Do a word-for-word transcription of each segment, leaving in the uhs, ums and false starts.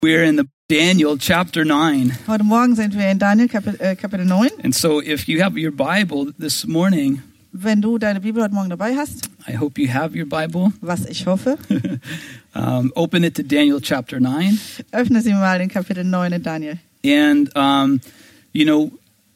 We're in the Daniel chapter nine. Heute Morgen sind wir in Daniel Kapitel, äh, Kapitel neun. And so if you have your Bible this morning, Wenn du deine Bibel heute Morgen dabei hast, I hope you have your Bible. was ich hoffe, um, open it to Daniel chapter nine. öffne sie mal den Kapitel neun in Daniel. And, um, you know,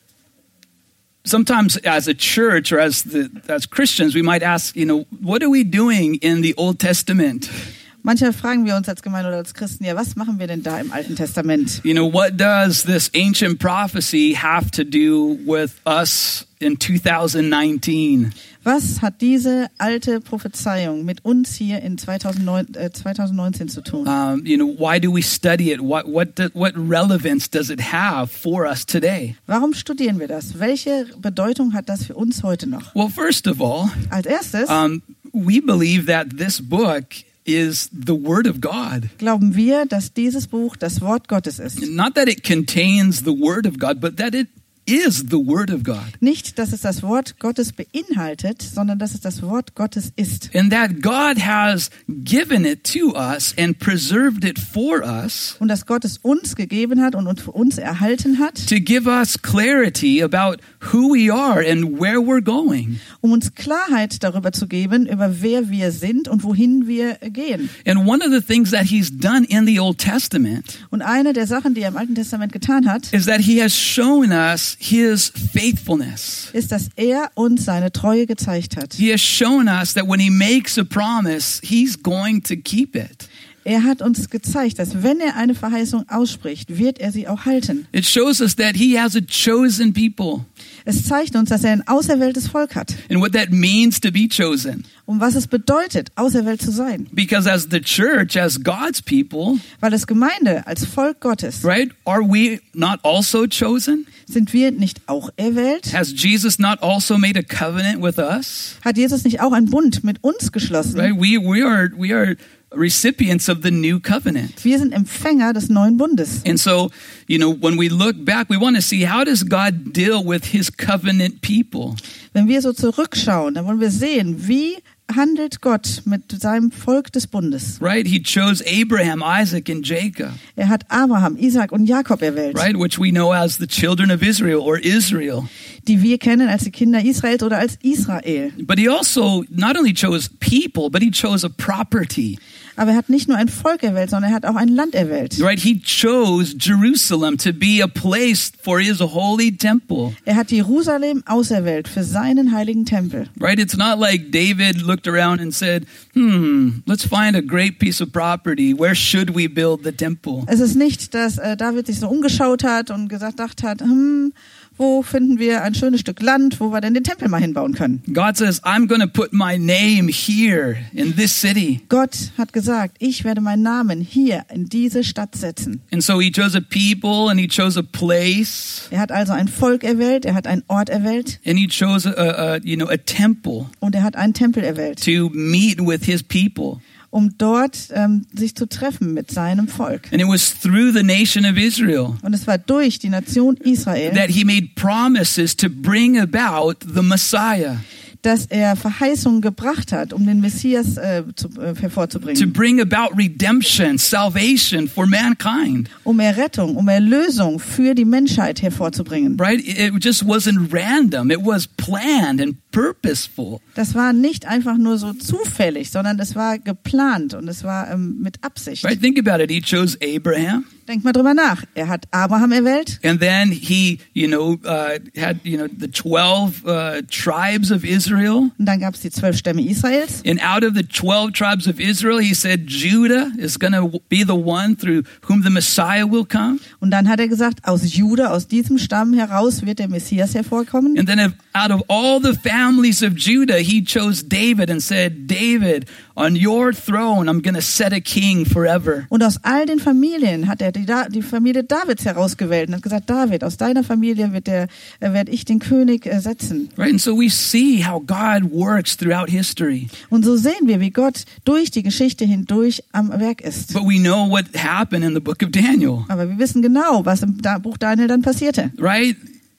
sometimes as a church or as the as Christians, we might ask, you know, what are we doing in the Old Testament? Manchmal fragen wir uns als Gemeinde oder als Christen, ja, was machen wir denn da im Alten Testament? You know, what does this ancient prophecy have to do with us in two thousand nineteen? Was hat diese alte Prophezeiung mit uns hier in zweitausendneun, äh, zweitausendneunzehn zu tun? Um, you know, why do we study it? What what do, what relevance does it have for us today? Warum studieren wir das? Welche Bedeutung hat das für uns heute noch? Well, first of all, Als erstes um, we believe that this book is the Word of God. glauben wir, dass dieses Buch das Wort Gottes ist. Not that it contains the Word of God, but that it is the Word of God. Nicht, dass es das Wort Gottes beinhaltet, sondern dass es das Wort Gottes ist. And that God has given it to us and preserved it for us Und dass Gott es uns gegeben hat und uns für uns erhalten hat, to give us clarity about who we are and where we're going. um uns Klarheit darüber zu geben, über wer wir sind und wohin wir gehen. And one of the things that he's done in the Old Testament Und eine der Sachen, die er im Alten Testament getan hat, is that he has shown us his faithfulness. ist, dass er uns seine Treue gezeigt hat. He has shown us that when he makes a promise, he's going to keep it. Er hat uns gezeigt, dass wenn er eine Verheißung ausspricht, wird er sie auch halten. It shows us that he has a chosen people Es zeigt uns, dass er ein auserwähltes Volk hat. and what that means to be chosen. Und was es bedeutet, auserwählt zu sein. Because as the church, as God's people, Weil es Gemeinde als Volk Gottes, right, are we not also chosen? sind wir nicht auch erwählt? Has Jesus not also made a covenant with us? Hat Jesus nicht auch einen Bund mit uns geschlossen? Right? We we are we are recipients of the new covenant. Wir sind Empfänger des neuen Bundes. And so, you know, when we look back, we want to see, how does God deal with his covenant people? Wenn wir so zurückschauen, dann wollen wir sehen, wie handelt Gott mit seinem Volk des Bundes. Right? He chose Abraham, Isaac, and Jacob, Er hat Abraham, Isaac und Jakob erwählt, right? Which we know as the children of Israel or Israel. die wir kennen als die Kinder Israels oder als Israel. But he also not only chose people, but he chose a property. Aber er hat nicht nur ein Volk erwählt, sondern er hat auch ein Land erwählt. Right? He chose Jerusalem to be a place for his holy temple. Er hat Jerusalem auserwählt für seinen heiligen Tempel. Right? It's not like David looked around and said, hmm, let's find a great piece of property. Where should we build the temple? Es ist nicht, dass äh, David sich so umgeschaut hat und gesagt gedacht hat, hm, wo finden wir ein schönes Stück Land, wo wir denn den Tempel mal hinbauen können. God says, I'm going to put my name here in this city. Gott hat gesagt, ich werde meinen Namen hier in diese Stadt setzen. And so he chose a people and he chose a place Er hat also ein Volk erwählt, er hat einen Ort erwählt and he chose a, a you know, a temple und er hat einen Tempel erwählt, to meet with his people. um dort ähm, sich zu treffen mit seinem Volk. And it was through the nation of Israel Und es war durch die Nation Israel, that he made promises to bring about the Messiah, dass er Verheißungen gebracht hat, um den Messias äh, zu, äh, to hervorzubringen, bring about redemption, salvation for mankind. um Errettung, um Erlösung für die Menschheit hervorzubringen. Right? It just wasn't random. It was planned and purposeful. Das war nicht einfach nur so zufällig, sondern es war geplant und es war ähm, mit Absicht. Right? Think about it. He chose Abraham, Denk mal drüber nach. Er hat Abraham erwählt and then he, you know, uh, had, you know, the twelve uh, tribes of Israel. und dann gab es die zwölf Stämme Israels. And out of the twelve tribes of Israel, he said Judah is going to be the one through whom the Messiah will come. Und dann hat er gesagt, aus Juda, aus diesem Stamm heraus wird der Messias hervorkommen. And then if, out of all the families of Judah, he chose David and said, David, on your throne, I'm going to set a king forever. Und aus all den Familien hat er die, die Familie Davids herausgewählt und hat gesagt, David, aus deiner Familie wird der, äh, werde ich den König äh, setzen. Right? And so we see how God works throughout history. Und so sehen wir, wie Gott durch die Geschichte hindurch am Werk ist. But we know what happened in the book of Daniel. Aber wir wissen genau, was im Buch Daniel dann passierte. Right?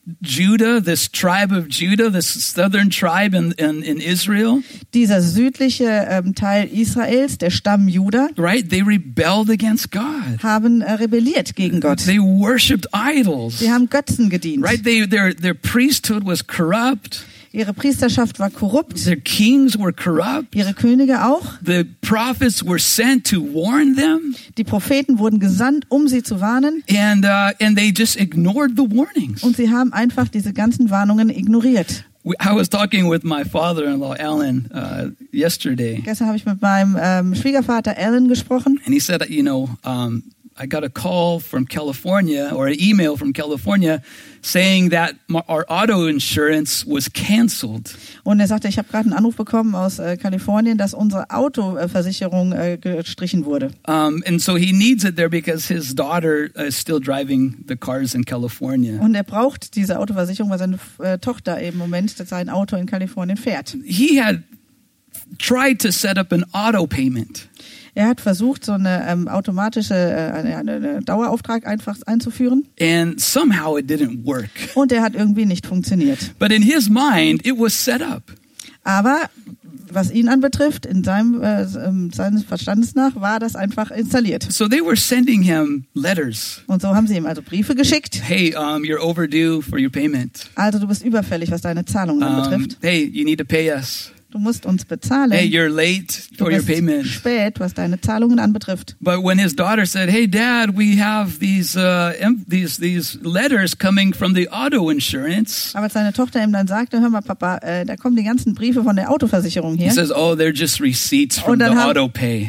Judah, this tribe of Judah, this southern tribe in, in, in Israel, Dieser südliche ähm, Teil Israels, der Stamm Juda, right? They rebelled against God. haben äh, rebelliert gegen Gott. They worshipped idols, Sie haben Götzen gedient. right? They, their, their priesthood was corrupt. Ihre Priesterschaft war korrupt. Their kings were corrupt. Ihre Könige auch. The prophets were sent to warn them, Die Propheten wurden gesandt, um sie zu warnen. and uh, and they just ignored the warnings. Und sie haben einfach diese ganzen Warnungen ignoriert. We- I was talking with my father-in-law, Alan, uh, yesterday, Gestern habe ich mit meinem ähm, Schwiegervater Alan gesprochen. and he said, you know, um, I got a call from California or an email from California saying that my, our auto insurance was canceled. Und er sagte, ich habe gerade einen Anruf bekommen aus äh, Kalifornien, dass unsere Autoversicherung äh, gestrichen wurde. Um, and so he needs it there because his daughter is still driving the cars in California. Und er braucht diese Autoversicherung, weil seine äh, Tochter eben im Moment sein Auto in Kalifornien fährt. He had tried to set up an auto payment. Er hat versucht, so eine ähm, automatische äh, eine, eine Dauerauftrag einfach einzuführen. And somehow it didn't work. Und der hat irgendwie nicht funktioniert. But in his mind, it was set up. Aber was ihn anbetrifft, in seinem äh, ähm, seines Verstandes nach, war das einfach installiert. So they were sending him letters. Und so haben sie ihm also Briefe geschickt. Hey, um, you're overdue for your payment. Also du bist überfällig, was deine Zahlungen Um, anbetrifft. hey, you need to pay us. Du musst uns bezahlen. Hey, you're late Du for your bist payment. spät, was deine Zahlungen anbetrifft. But when his daughter said, "Hey, Dad, we have these uh, em- these these letters coming from the auto insurance," Aber als seine Tochter ihm dann sagte, hör mal Papa, äh, da kommen die ganzen Briefe von der Autoversicherung he hier. says, "Oh, they're just receipts from Und the dann haben- auto pay."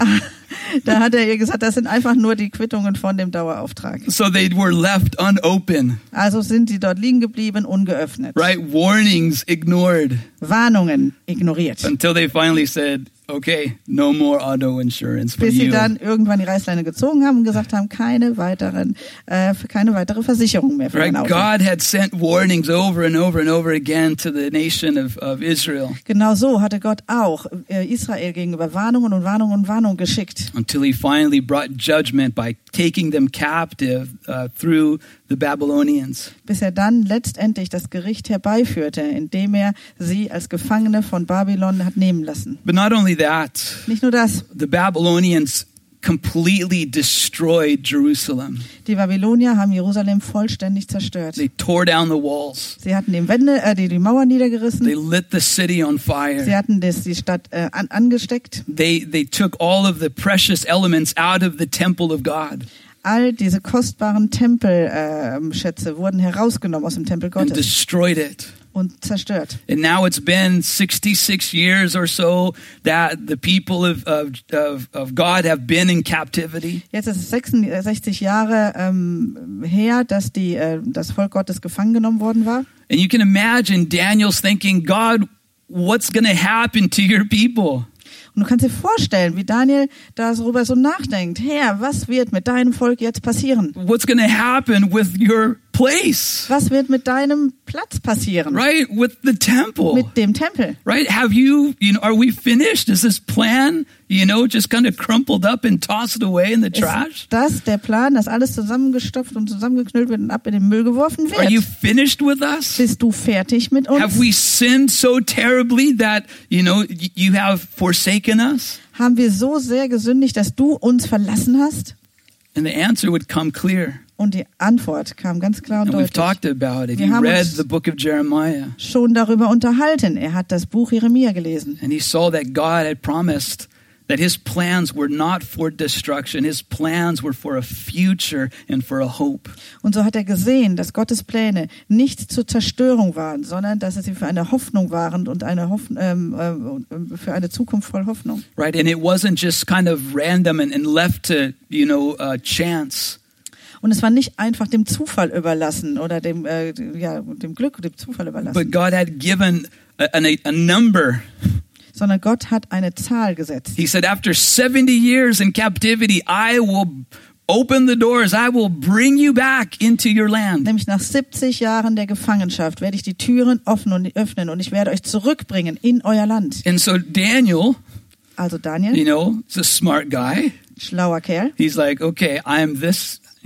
Da hat er ihr gesagt, das sind einfach nur die Quittungen von dem Dauerauftrag. So they were left unopened, Also sind sie dort liegen geblieben, ungeöffnet. right? Warnings ignored Warnungen ignoriert. until they finally said, "Okay, no more auto insurance for Bis sie you." dann irgendwann die Reißleine gezogen haben und gesagt haben, keine weiteren, äh, keine weitere Versicherung mehr für Right? dein Auto. God had sent warnings over and over and over again to the nation of, of Israel Genau so hatte Gott auch äh, Israel gegenüber Warnungen und Warnungen und Warnungen geschickt. until he finally brought judgment by taking them captive uh, through the Babylonians. Bis er dann letztendlich das Gericht herbeiführte, indem er sie als Gefangene von Babylon hat nehmen lassen. But not only that, Nicht nur das, the Babylonians completely destroyed Jerusalem. die Babylonier haben Jerusalem vollständig zerstört. They tore down the walls. Sie hatten die Wände, äh, die, die Mauern niedergerissen. They lit the city on Sie fire. hatten das, die Stadt äh, an, angesteckt. They, they took all of the precious elements out of the temple of God All diese kostbaren Tempelschätze äh, wurden herausgenommen aus dem Tempel and Gottes destroyed it. und zerstört. And now it's been sixty-six years or so that the people of, of, of, of God have been in captivity. Jetzt ist es sechsundsechzig Jahre ähm, her, dass die, äh, das Volk Gottes gefangen genommen worden war. And you can imagine Daniel's thinking, God, what's going to happen to your people? Und du kannst dir vorstellen, wie Daniel darüber so nachdenkt. Herr, was wird mit deinem Volk jetzt passieren? What's going to happen with your place? Was wird mit deinem Platz passieren? Right? With the temple. Mit dem Tempel. Right? Have you, you know, are we finished? Is this plan, you know, just kind of crumpled up and tossed away in the trash? Ist das der Plan, dass alles zusammengestopft und zusammengeknüllt wird und ab in den Müll geworfen Are you wird? finished with us? Bist du fertig mit uns? Have we sinned so terribly that, you know, y- you have forsaken us? Haben wir so sehr gesündigt, dass du uns verlassen hast? And the answer would come clear. Und die Antwort kam ganz klar und And we've deutlich. talked about it. Wir He haben read uns- the book of Jeremiah Schon darüber unterhalten. Er hat das Buch Jeremia gelesen. and he saw that God had promised that his plans were not for destruction. His plans were for a future and for a hope. Und so hat er gesehen, dass Gottes Pläne nicht zur Zerstörung waren, sondern dass sie für eine Hoffnung waren und eine Hoff ähm, äh, für eine Zukunft voll Hoffnung. Right? And it wasn't just kind of random and, and left to, you know, uh, chance. Und es war nicht einfach dem Zufall überlassen oder dem, äh, ja, dem Glück, dem Zufall überlassen, But God had given a, a, a number. sondern Gott hat eine Zahl gesetzt. He said, after seventy years in captivity, I will open the doors. I will bring you back into your land. Nämlich nach siebzig Jahren der Gefangenschaft werde ich die Türen offen und öffnen und ich werde euch zurückbringen in euer Land. And so Daniel, Also Daniel, you know, is a smart guy. schlauer Kerl, He's like, okay, I'm this,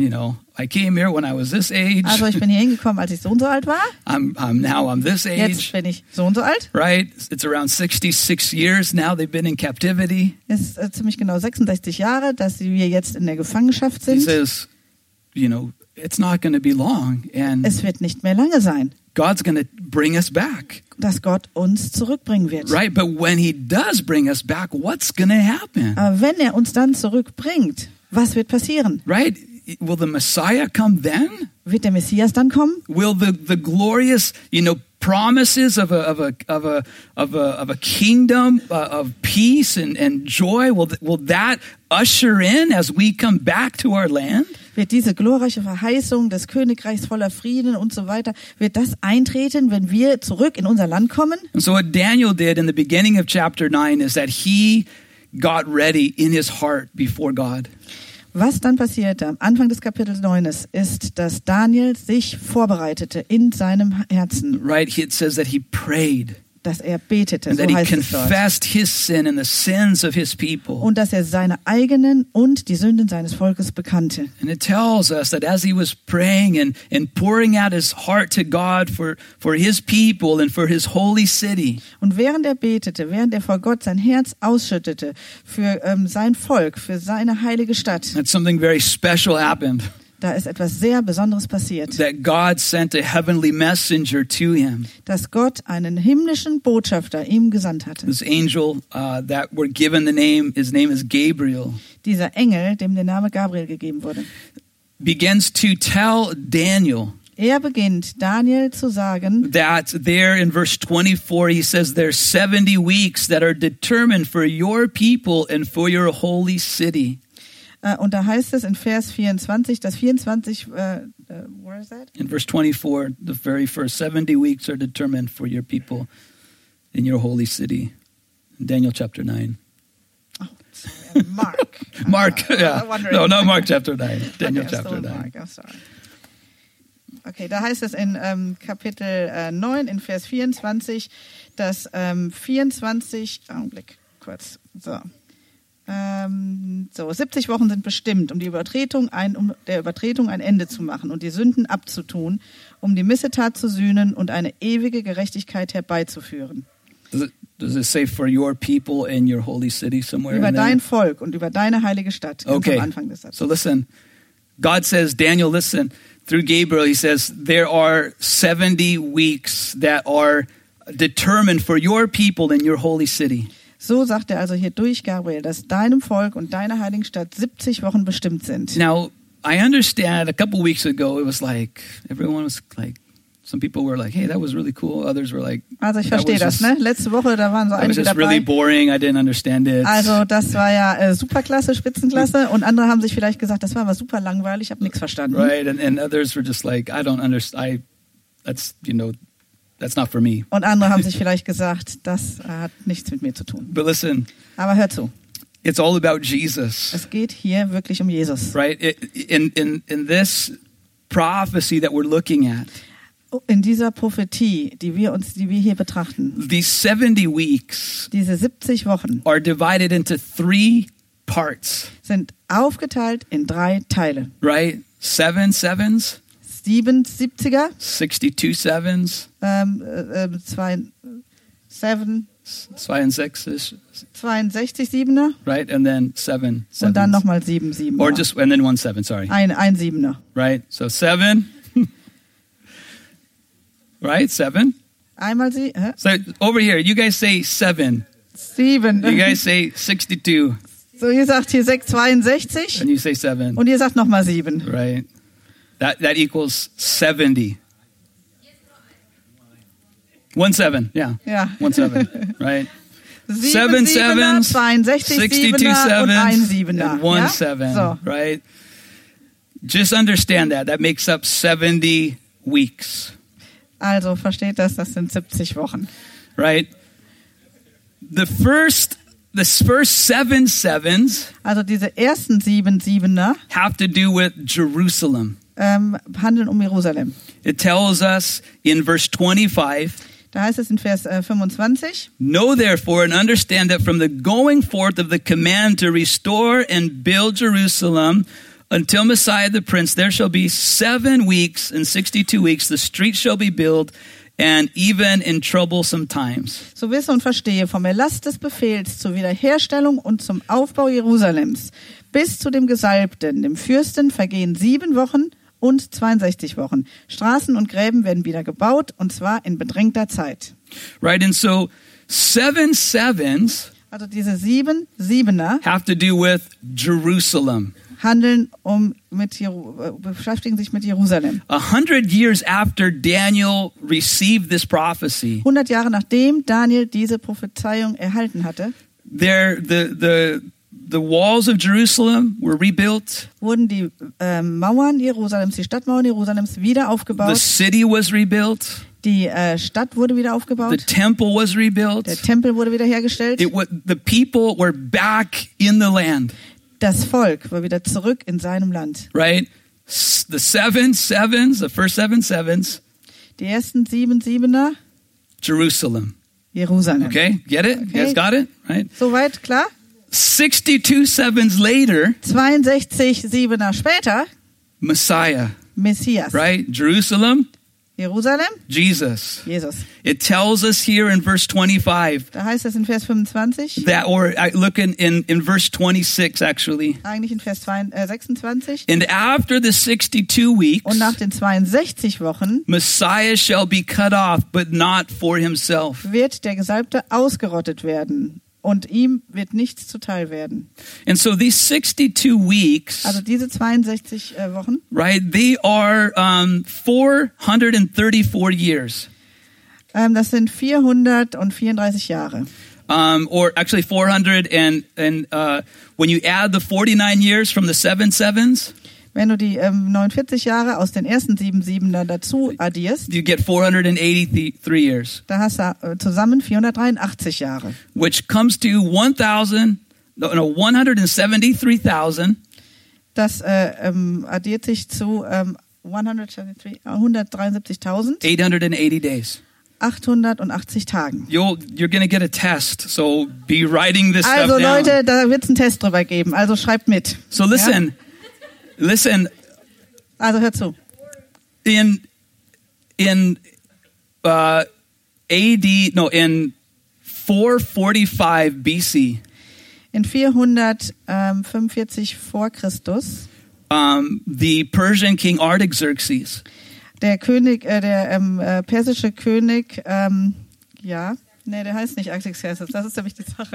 you know, I came here when I was this age. Also ich bin hier hingekommen, als ich so und so alt war. I'm, I'm now I'm this Jetzt age, bin ich so und so alt. right? It's around sixty-six years now they've been in captivity. Es ist äh, ziemlich genau sechsundsechzig Jahre, dass wir jetzt in der Gefangenschaft He sind. says, you know, it's not going to be long, and Es wird nicht mehr lange sein, God's going to bring us back, dass Gott uns zurückbringen wird. right? But when He does bring us back, what's going to happen, Aber wenn er uns dann zurückbringt, was wird passieren? right? Will the Messiah come then? Wird der Messias dann kommen? Will the, the glorious, you know, promises of a of a of a of a of a kingdom uh, of peace and, and joy, will will that usher in as we come back to our land? Wird diese glorreiche Verheißung des Königreichs voller Frieden und so weiter, wird das eintreten, wenn wir zurück in unser Land kommen? And so what Daniel did in the beginning of chapter nine is that he got ready in his heart before God. Was dann passierte am Anfang des Kapitels neun ist, dass Daniel sich vorbereitete in seinem Herzen, Right? He, it says that he prayed dass er betete, and so that he heißt es dort. confessed his sin and the sins of his people. Und dass er seine eigenen und die Sünden seines Volkes bekannte. And it tells us that as he was praying and, and pouring out his heart to God for, for his people and for his holy city, Und während er betete, während er vor Gott sein Herz ausschüttete für ähm, sein Volk, für seine heilige Stadt, that something very special happened. da ist etwas sehr Besonderes passiert. That God sent a heavenly messenger to him. Dass Gott einen himmlischen Botschafter ihm gesandt hatte. This angel uh, that we're given the name, his name is Gabriel, Dieser Engel, dem der Name Gabriel gegeben wurde. begins to tell Daniel Er beginnt, Daniel zu sagen, that there in verse twenty-four, he says there's seventy weeks that are determined for your people and for your holy city. äh, und da heißt es in Vers vierundzwanzig, dass vierundzwanzig, äh, äh, where is that? In verse twenty-four, the very first seventy weeks are determined for your people in your holy city. In Daniel chapter nine. Oh, sorry, Mark. Mark, Uh, yeah. I'm wondering. No, not Mark chapter nine. Daniel Okay, I'm chapter still in nine. Mark, I'm sorry. Okay, da heißt es in ähm, Kapitel äh, neun, in Vers vierundzwanzig, dass ähm, vierundzwanzig, Augenblick, kurz, so. Ähm, so, siebzig Wochen sind bestimmt, um die Übertretung ein, um der Übertretung ein Ende zu machen und die Sünden abzutun, um die Missetat zu sühnen und eine ewige Gerechtigkeit herbeizuführen. Does it, does it say for your people in your holy city somewhere? Über in there? dein Volk und über deine heilige Stadt, ganz Okay. am Anfang des Satzes. So listen, God says, Daniel, listen, through Gabriel, he says, there are seventy weeks that are determined for your people in your holy city. So sagt er also hier durch Gabriel, dass deinem Volk und deiner heiligen Stadt siebzig Wochen bestimmt sind. Now, I understand a couple weeks ago, it was like, everyone was like, some people were like, hey, that was really cool. Others were like, Also ich that verstehe was das, just, ne? Letzte Woche, da waren so that was einige just really dabei. boring. I didn't understand it. Also das war ja äh, Superklasse, Spitzenklasse und andere haben sich vielleicht gesagt, das war aber super langweilig, ich habe nichts verstanden. Right, and, and others were just like, I don't understand. I, that's, you know, that's not for me. Und andere haben sich vielleicht gesagt, das äh, hat nichts mit mir zu tun. But listen, Aber hör zu, it's all about Jesus, es geht hier wirklich um Jesus. right? It, in, in, in this prophecy that we're looking at, In dieser Prophetie, die wir uns, die wir hier betrachten, these seventy weeks diese siebzig Wochen are divided into three parts, sind aufgeteilt in drei Teile. right? Seven sevens, Sieben Siebziger, sixty-two sevens, ähm, äh, äh, zwei, seven, zwei und sechs, zweiundsechzig Siebener right? And then seven sevens. und dann nochmal sieben Siebener. Or just, and then one seven, sorry. Ein, ein Siebener. Right? So seven, right? Seven. Einmal sie, hä? So over here, you guys say seven. Sieben. You guys say sixty-two. So, ihr sagt hier sechs, zweiundsechzig And you say seven. und ihr sagt nochmal sieben. Right? That that equals seventy. One seven, yeah. Ja. One seven, right? Sieben Seven Siebener, sevens, zweiundsechzig sixty-two Siebener und ein sevens, Siebener. and one Ja? seven, So. right? Just understand that. That makes up seventy weeks, Also versteht das, das sind siebzig Wochen. right? The first, the first seven sevens Also diese ersten sieben Siebener have to do with Jerusalem. ähm, handeln um Jerusalem. It tells us in verse twenty-five, Da heißt es in Vers äh, fünfundzwanzig, know therefore and understand that from the going forth of the command to restore and build Jerusalem until Messiah the Prince, there shall be seven weeks and sixty-two weeks. The streets shall be built, and even in troublesome times. So wisse und verstehe vom Erlass des Befehls zur Wiederherstellung und zum Aufbau Jerusalems bis zu dem Gesalbten, dem Fürsten, vergehen sieben Wochen und zweiundsechzig Wochen. Straßen und Gräben werden wieder gebaut, und zwar in bedrängter Zeit. Right, and so seven sevens Also diese sieben Siebener have to do with Jerusalem. handeln um mit Jeru- äh, beschäftigen sich mit Jerusalem. A hundred years after Daniel received this prophecy, hundert Jahre nachdem Daniel diese Prophezeiung erhalten hatte, there the the the walls of Jerusalem were rebuilt. wurden die äh, Mauern Jerusalems, die Stadtmauern Jerusalems wieder The aufgebaut. city was rebuilt. Die äh, Stadt wurde wieder The aufgebaut. temple was rebuilt. Der Tempel wurde wieder hergestellt. It was, the people were back in the land, Das Volk war wieder zurück in seinem Land. right? S- The seven sevens, the first seven sevens, Die ersten sieben Siebener, Jerusalem. Jerusalem. Okay, get it? You Okay. guys got it? Right? Soweit klar? sixty-two sevens later, zweiundsechzig Siebener später, Messiah, Messias. right? Jerusalem, Jerusalem, Jesus. Jesus. It tells us here in verse twenty-five Da heißt es in Vers fünfundzwanzig, that, or I look in, in, in verse twenty-six actually. eigentlich in Vers zwei- äh, sechsundzwanzig. And after the sixty-two weeks, Und nach den zweiundsechzig Wochen Messiah shall be cut off, but not for himself. wird der Gesalbte ausgerottet werden. Und ihm wird nichts zuteil werden. And so these sixty-two weeks, Also diese zweiundsechzig äh, Wochen, right, they are um, four hundred thirty-four years. ähm, das sind vierhundertvierunddreißig Jahre. Um, or actually four hundred and, and uh, when you add the forty-nine years from the seven sevens, Wenn du die ähm, neunundvierzig Jahre aus den ersten sieben Siebener dazu addierst, you get four hundred eighty-three years, da hast du äh, zusammen vierhundertdreiundachtzig Jahre. which comes to one thousand, no, no, one hundred seventy-three thousand Das äh, ähm, addiert sich zu ähm, hundertdreiundsiebzigtausend eight hundred eighty days. achthundertachtzig Tagen. You'll, you're going to get a test, so be writing this Also stuff down. Leute, da wird es einen Test drüber geben, also schreibt mit. So listen, listen, Also hört zu. in in uh, A D, no, in four forty-five B C, In vierhundertfünfundvierzig vor Christus, um, the Persian king Artaxerxes, der König, äh, der ähm, äh, persische König, ähm, ja, nee, der heißt nicht Artaxerxes, das ist nämlich die Sache.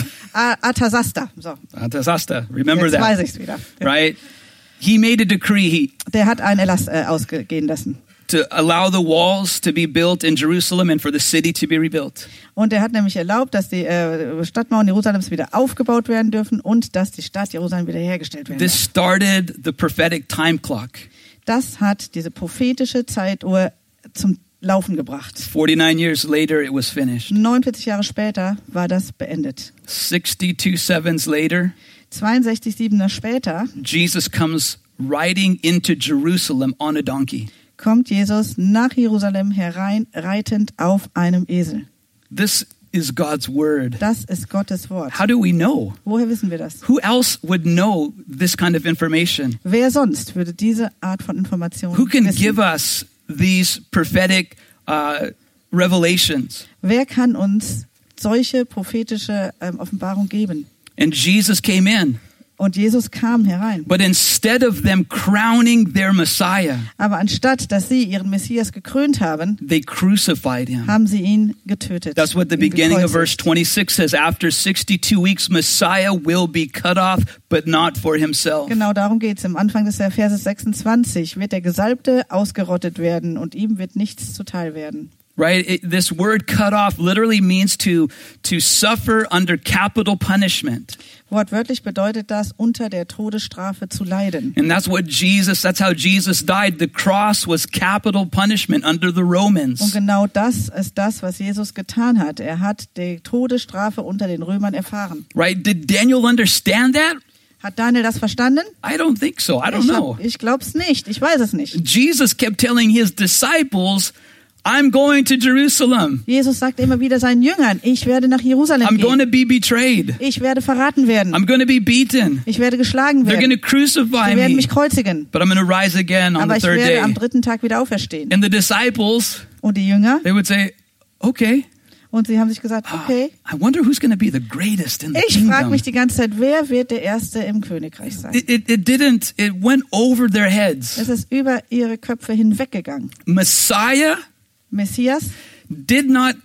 A- Arthasasta, so, Artasasta, remember jetzt weiß that, ich's wieder. right? He made a decree he, Der hat einen Erlass äh, ausgehen lassen. to allow the walls to be built in Jerusalem and for the city to be rebuilt. Und er hat nämlich erlaubt, dass die äh, Stadtmauern Jerusalems wieder aufgebaut werden dürfen und dass die Stadt Jerusalem wieder hergestellt werden This darf. started the prophetic time clock. Das hat diese prophetische Zeituhr zum Laufen gebracht. forty-nine years later, it was finished. neunundvierzig Jahre später war das beendet. sixty-two sevens later, zweiundsechzig Siebener später Jesus comes riding into Jerusalem on a donkey. kommt Jesus nach Jerusalem herein, reitend auf einem Esel. This is God's word. Das ist Gottes Wort. How do we know? Woher wissen wir das? Who else would know this kind of information? Wer sonst würde diese Art von Informationen Who can wissen? give us these prophetic uh, revelations? Wer kann uns solche prophetische ähm, Offenbarung geben? And Jesus came in. Und Jesus kam herein. But instead of them crowning their Messiah, Aber anstatt, dass sie ihren Messias gekrönt haben, they crucified him. haben sie ihn getötet. That's what the ihn beginning of verse gekreuzigt. twenty-six says. After sixty-two weeks, Messiah will be cut off, but not for himself. Genau darum geht es. Am Anfang des Verses sechsundzwanzig wird der Gesalbte ausgerottet werden und ihm wird nichts zuteil werden. Right? It, this word cut off literally means to, to suffer under capital punishment. Wortwörtlich bedeutet das, unter der Todesstrafe zu leiden. And that's what Jesus, that's how Jesus died. The cross was capital punishment under the Und Romans. genau das ist das, was Jesus getan hat. Er hat die Todesstrafe unter den Römern erfahren. Right? Did Daniel understand that? Hat Daniel das verstanden? I don't think so. I don't Ich, know. hab- ich glaube es nicht. Ich weiß es nicht. Jesus kept telling his disciples, I'm going to Jerusalem. Jesus sagt immer wieder seinen Jüngern, ich werde nach Jerusalem I'm going gehen. to be betrayed. Ich werde verraten werden. I'm going to be beaten. Ich werde geschlagen They're going werden. to crucify Sie werden me. mich kreuzigen. But I'm going to rise again on Aber the ich third werde day. am dritten Tag wieder auferstehen. And the disciples, Und die Jünger, they would say, okay. und sie haben sich gesagt, Ah, okay, I wonder who's going to be the greatest in the ich frage kingdom. mich die ganze Zeit, wer wird der Erste im Königreich sein? It, it, it didn't, it went over their heads. Es ist über ihre Köpfe hinweggegangen. Messiah Messias did not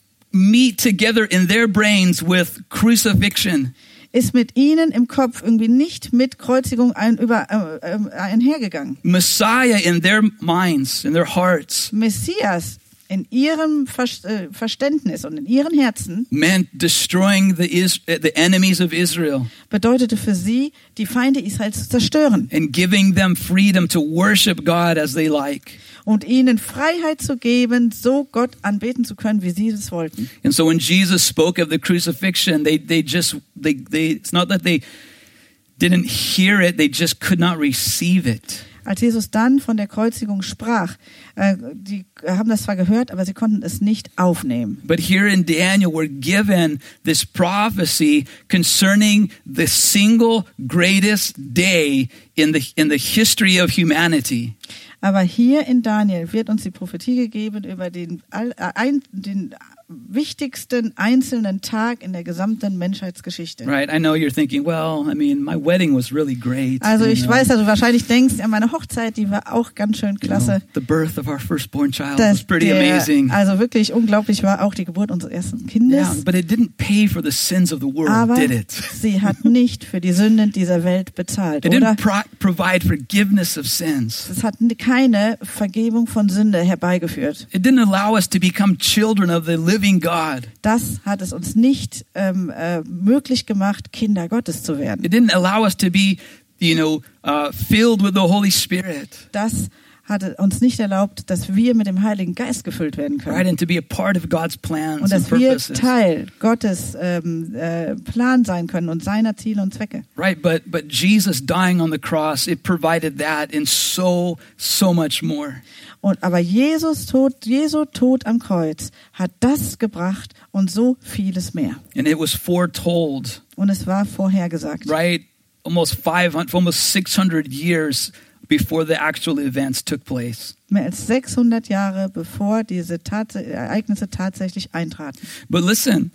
meet together in their brains with crucifixion. ist mit ihnen im Kopf irgendwie nicht mit Kreuzigung ein, über, äh, äh, einhergegangen. Messiah in their minds, in their hearts, Messias in ihrem Ver äh, Verständnis und in ihren Herzen meant destroying the, Is- the enemies of Israel bedeutete für sie, die Feinde Israels zu zerstören and giving them freedom to worship God as they like. und ihnen Freiheit zu geben, so Gott anbeten zu können, wie sie es wollten. And so when Jesus spoke of the crucifixion, they, they just, they, they, it's not that they didn't hear it, they just could not receive it. Als Jesus dann von der Kreuzigung sprach, äh, die haben das zwar gehört, aber sie konnten es nicht aufnehmen. But here in Daniel, we're given this prophecy concerning the single greatest day in the, in the history of humanity. Aber hier in Daniel wird uns die Prophetie gegeben über den, all- äh, ein, den wichtigsten einzelnen Tag in der gesamten Menschheitsgeschichte. Right? I know you're thinking, well, I mean, my wedding was really great. Also you ich know. weiß, dass du wahrscheinlich denkst, ja, meine Hochzeit, die war auch ganz schön You know, klasse. the birth of our firstborn child Das, was pretty der, amazing. also wirklich unglaublich war auch die Geburt unseres ersten Yeah, Kindes. but it didn't pay for the sins of the world, Aber did it? sie hat nicht für die Sünden dieser Welt bezahlt, It oder? didn't pro- provide forgiveness of sins. Es hat keine Vergebung von Sünde herbeigeführt. It didn't allow us to become children of the living God. Das hat es uns nicht ähm, äh, möglich gemacht, Kinder Gottes zu werden. It didn't allow us to be, you know, uh, filled with the Holy Spirit, Das hat uns nicht erlaubt, dass wir mit dem Heiligen Geist gefüllt werden right? können. And to be a part of God's plans Und and dass wir purposes, Teil Gottes ähm, äh, Plan sein können und seiner Ziele und Zwecke. right? But but Jesus dying on the cross, it provided that and so so much more. Und aber Jesus Tod, Jesu Tod am Kreuz hat das gebracht und so vieles mehr. And it was foretold, Und es war vorhergesagt. right? Almost five hundred, almost six hundred years before the actual events took place. Mehr als sechshundert Jahre bevor diese Tats- Ereignisse tatsächlich eintraten. But listen,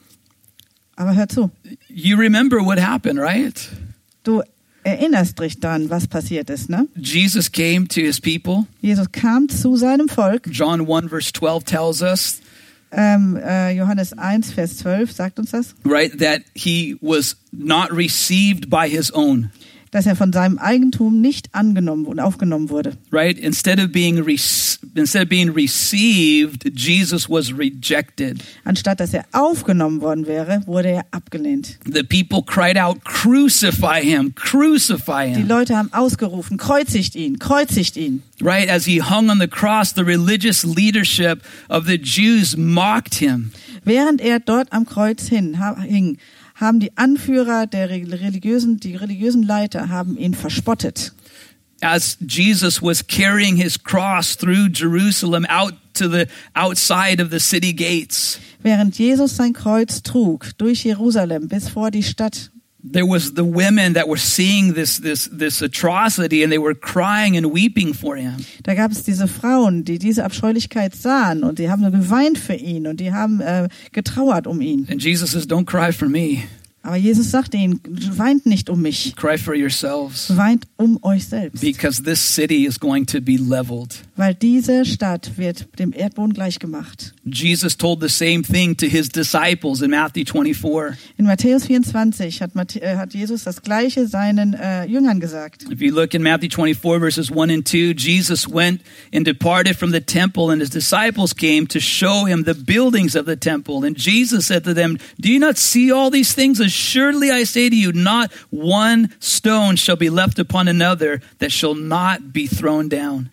Aber hör zu, you remember what happened, right? du erinnerst dich dran, was passiert ist, ne? Jesus came to his people. Jesus kam zu seinem Volk. John one verse twelve tells us, Ähm, äh, Johannes eins, Vers zwölf sagt uns das, right, that he was not received by his own, dass er von seinem Eigentum nicht angenommen und aufgenommen wurde. right? Instead of being re- instead of being received, Jesus was rejected. Anstatt dass er aufgenommen worden wäre, wurde er abgelehnt. The people cried out, "Crucify him, crucify Die him." Leute haben ausgerufen, kreuzigt ihn, kreuzigt ihn. Right, as he hung on the cross, the religious leadership of the Jews mocked him. Während er dort am Kreuz hin, ha, hing, haben die Anführer der religiösen, die religiösen Leiter haben ihn verspottet. As Jesus was carrying his cross through Jerusalem out to the outside of the city gates, Während Jesus sein Kreuz trug durch Jerusalem bis vor die Stadt, there was the women that were seeing this this this atrocity, and they were crying and weeping for him. da gab es diese Frauen, die diese Abscheulichkeit sahen und die haben nur geweint für ihn und die haben äh, getrauert um ihn. And Jesus says, "Don't cry for me. Aber Jesus sagte ihnen, weint nicht um mich, Cry for yourselves, weint um euch selbst. because this city is going to be leveled." Weil diese Stadt wird dem Erdboden gleichgemacht. Jesus told the same thing to his disciples in Matthew twenty-four. In Matthäus vierundzwanzig hat, Matth- äh, hat Jesus das Gleiche seinen äh, Jüngern gesagt. If you look in Matthew twenty-four, verses one and two, Jesus went and departed from the temple, and his disciples came to show him the buildings of the temple. And Jesus said to them, "Do you not see all these things? Assuredly I say to you, not one stone shall be left upon another that shall not be thrown down."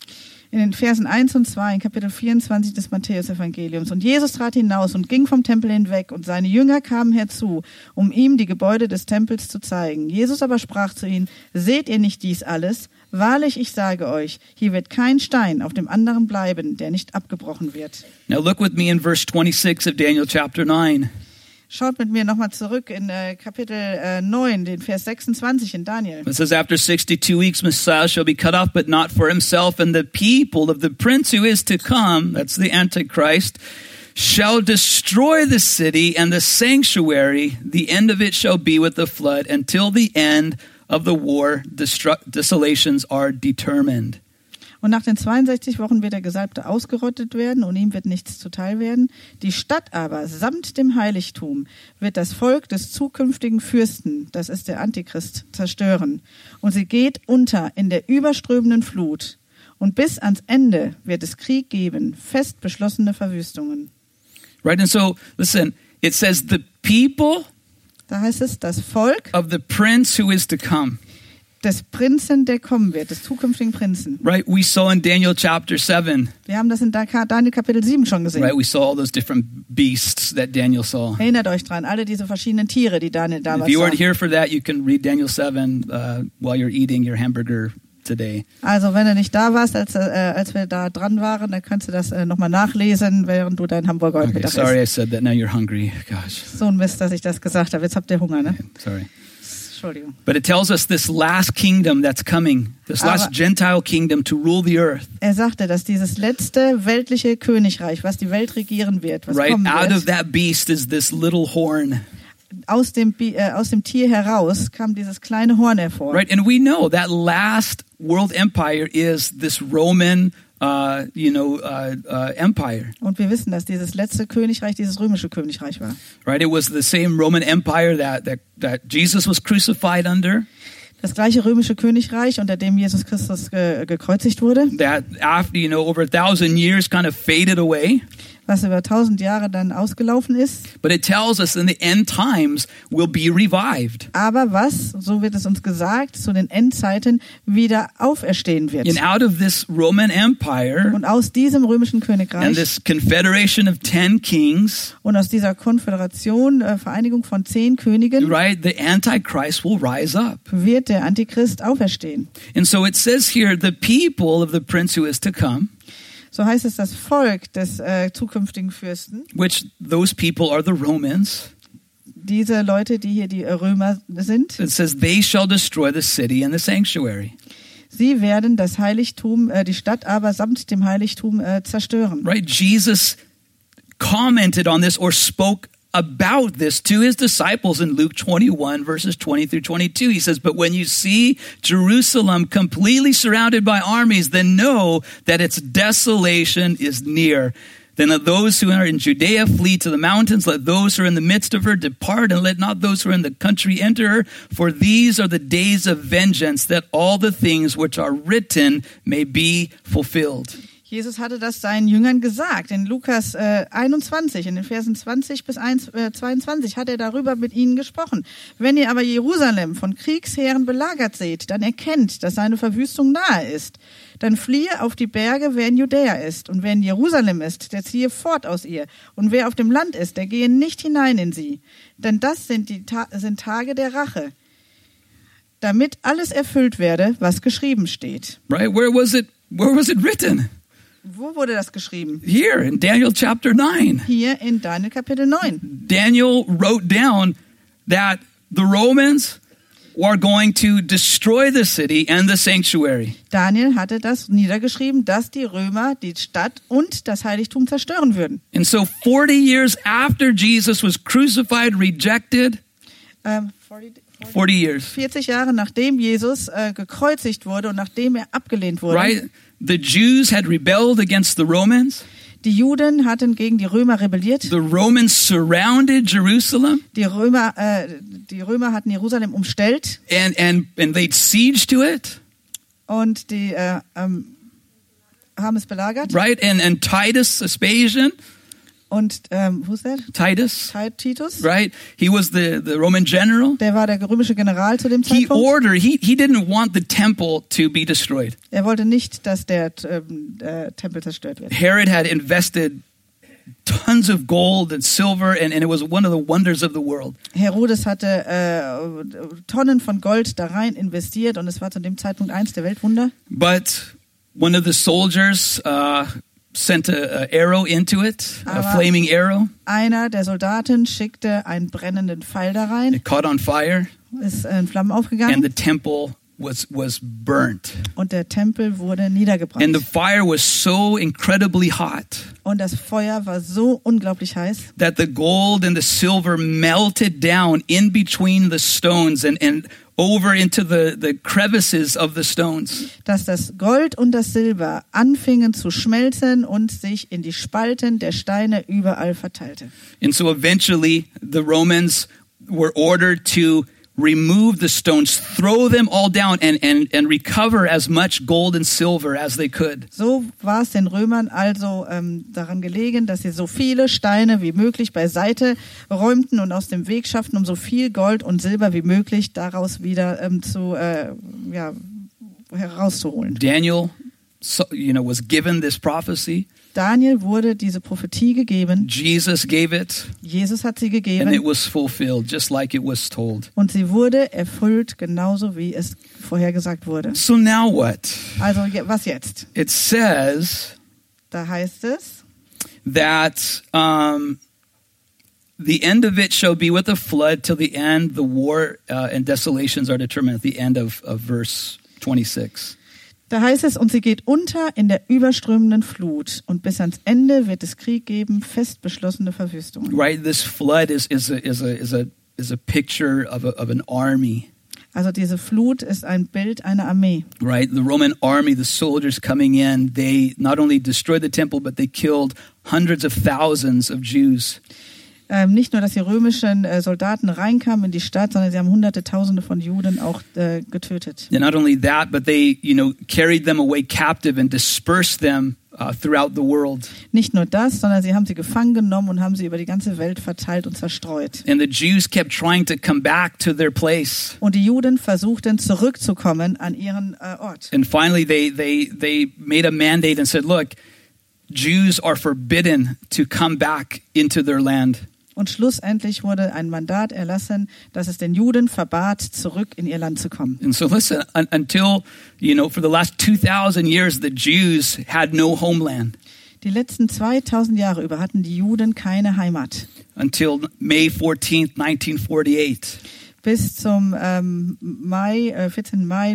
In den Versen eins und zwei in Kapitel vierundzwanzig des Matthäus-Evangeliums. Und Jesus trat hinaus und ging vom Tempel hinweg, und seine Jünger kamen herzu, um ihm die Gebäude des Tempels zu zeigen. Jesus aber sprach zu ihnen: Seht ihr nicht dies alles? Wahrlich, ich sage euch, hier wird kein Stein auf dem anderen bleiben, der nicht abgebrochen wird. Now look with me in verse twenty-six of Daniel chapter nine. Schaut mit mir nochmal zurück in äh, Kapitel äh, neun, den Vers sechsundzwanzig in Daniel. It says, after sixty-two weeks, Messiah shall be cut off, but not for himself, and the people of the prince who is to come, that's the Antichrist, shall destroy the city and the sanctuary. The end of it shall be with the flood, until the end of the war destru- desolations are determined. Und nach den zweiundsechzig Wochen wird der Gesalbte ausgerottet werden, und ihm wird nichts zuteil werden. Die Stadt aber samt dem Heiligtum wird das Volk des zukünftigen Fürsten, das ist der Antichrist, zerstören. Und sie geht unter in der überströmenden Flut. Und bis ans Ende wird es Krieg geben, fest beschlossene Verwüstungen. Right, and so, listen, it says the people Da heißt es, das Volk of the prince who is to come. des Prinzen, der kommen wird, des zukünftigen Prinzen. Right, we saw in Daniel chapter seven, Wir haben das in Daniel Kapitel sieben schon gesehen. right, we saw all those different beasts that Daniel saw. Erinnert euch dran, alle diese verschiedenen Tiere, die Daniel If damals you weren't sah. here for that, you can read Daniel seven uh, while you're eating your hamburger today. Also wenn du nicht da warst, als, äh, als wir da dran waren, dann kannst du das äh, nochmal nachlesen, während du deinen Hamburger heute Okay, Mittag sorry I isst. said that. Now you're hungry. Gosh, So ein Mist, dass ich das gesagt habe. Jetzt habt ihr Hunger, ne? sorry. Entschuldigung. But it tells us this last kingdom that's coming, this last Aber- Gentile kingdom to rule the earth, Er sagte, dass dieses letzte weltliche Königreich, was die Welt regieren wird, was right? kommen Out of wird, that beast is this little horn, aus dem, Bi- äh, aus dem Tier heraus kam dieses kleine Horn hervor. right? And we know that last world empire is this Roman, uh, you know, uh, uh, empire, Und wir wissen, dass dieses letzte Königreich dieses römische Königreich war. right? It was the same Roman empire that that, that Jesus was crucified under, Das gleiche römische Königreich, unter dem Jesus Christus ge- gekreuzigt wurde, that after, you know, over a thousand years kind of faded away. was über tausend Jahre dann ausgelaufen ist. But it tells us in the end times will be revived. Aber was, so wird es uns gesagt, zu den Endzeiten wieder auferstehen wird. And out of this Roman Empire Und aus diesem römischen and Königreich this confederation of ten kings, und aus dieser Konföderation, äh, Vereinigung von zehn Königen, right, the Antichrist will rise up. wird der Antichrist auferstehen. And so it says here, the people of the prince who is to come, So heißt es, das Volk des äh, zukünftigen Fürsten, which those people are the Romans. diese Leute, die hier die Römer sind, It says they shall destroy the city and the sanctuary. sie werden das Heiligtum, äh, die Stadt aber samt dem Heiligtum äh, zerstören. Right? Jesus commented on this or spoke about this to his disciples in Luke twenty-one, verses twenty through twenty-two. He says, but when you see Jerusalem completely surrounded by armies, then know that its desolation is near. Then let those who are in Judea flee to the mountains. Let those who are in the midst of her depart, and let not those who are in the country enter her. For these are the days of vengeance, that all the things which are written may be fulfilled. Jesus hatte das seinen Jüngern gesagt. In Lukas äh, einundzwanzig, in den Versen zwanzig bis zweiundzwanzig, hat er darüber mit ihnen gesprochen. Wenn ihr aber Jerusalem von Kriegsheeren belagert seht, dann erkennt, dass seine Verwüstung nahe ist. Dann fliehe auf die Berge, wer in Judäa ist. Und wer in Jerusalem ist, der ziehe fort aus ihr. Und wer auf dem Land ist, der gehe nicht hinein in sie. Denn das sind, die Ta- sind Tage der Rache, damit alles erfüllt werde, was geschrieben steht. Right? Where was it? Where was it written? Wo wurde das geschrieben? Here in Daniel chapter nine. Hier in Daniel Kapitel neun. Daniel wrote down that the Romans are going to destroy the city and the sanctuary. Daniel hatte das niedergeschrieben, dass die Römer die Stadt und das Heiligtum zerstören würden. And so forty years after Jesus was crucified, rejected, Ähm, vierzig, forty years, vierzig Jahre nachdem Jesus äh, gekreuzigt wurde und nachdem er abgelehnt wurde, right? The Jews had rebelled against the Romans. die Juden hatten gegen die Römer rebelliert. The Romans surrounded Jerusalem Die Römer, äh, die Römer hatten Jerusalem umstellt and, and, and laid siege to it, und die äh, ähm, haben es belagert. right? And, and Titus Vespasian, Und ähm, wo ist der? Titus, Titus. right? He was the, the Roman general. Der war der römische General zu dem He Zeitpunkt. ordered, he, he didn't want the temple to be destroyed. Er wollte nicht, dass der ähm, äh, Tempel zerstört wird. Herod had invested tons of gold and silver, and, and it was one of the wonders of the world. Herodes hatte äh, Tonnen von Gold da rein investiert und es war zu dem Zeitpunkt eins der Weltwunder. But one of the soldiers uh, sent a, a arrow into it, a Aber flaming arrow. Einer der Soldaten schickte einen brennenden Pfeil da rein, It caught on fire, ist in Flammen and aufgegangen the temple was was burnt. und der Tempel wurde niedergebrannt. And the fire was so incredibly hot Und das Feuer war so unglaublich heiß, that the gold and the silver melted down in between the stones and, and over into the, the crevices of the stones. dass das Gold und das Silber anfingen zu schmelzen und sich in die Spalten der Steine überall verteilte. And so eventually the Romans were ordered to remove the stones, throw them all down and, and, and recover as much gold and silver as they could. So war es den Römern also ähm, daran gelegen, dass sie so viele Steine wie möglich beiseite räumten und aus dem Weg schafften, um so viel Gold und Silber wie möglich daraus wieder ähm, zu äh, ja, herauszuholen. Daniel, so, you know, was given this prophecy. Daniel wurde diese Prophetie gegeben. Jesus gave it, Jesus hat sie and it gegeben was fulfilled, just like it was told. und sie wurde erfüllt, genauso wie es vorhergesagt wurde. So now what? Also je- was jetzt? It says Da heißt es, that um, the end of it shall be with a flood till the end. The war uh, and desolations are determined at the end of, of verse twenty-six. da heißt es, und sie geht unter in der überströmenden Flut und bis ans Ende wird es Krieg geben, fest beschlossene Verwüstungen. Right, this flood is is a is a is a is a picture of a, of an army. Also diese Flut ist ein Bild einer Armee. Right, the Roman army, the soldiers coming in, they not only destroyed the temple, but they killed hundreds of thousands of Jews. Ähm, nicht nur, dass die römischen äh, Soldaten reinkamen in die Stadt, sondern sie haben hunderte, tausende von Juden auch äh, getötet. And not only that, but they, you know, carried them away captive and dispersed them uh, throughout the world. Nicht nur das, sondern sie haben sie gefangen genommen und haben sie über die ganze Welt verteilt und zerstreut. And the Jews kept trying to come back to their place. Und die Juden versuchten zurückzukommen an ihren äh, Ort. And finally they they they made a mandate and said, look, Jews are forbidden to come back into their land. Und schlussendlich wurde ein Mandat erlassen, dass es den Juden verbat, zurück in ihr Land zu kommen. And so listen, un- until, you know, for the last two thousand years, the Jews had no homeland. Die letzten zweitausend Jahre über hatten die Juden keine Heimat. Until May fourteenth, nineteen forty-eight. Bis zum ähm, Mai, äh, vierzehnten Mai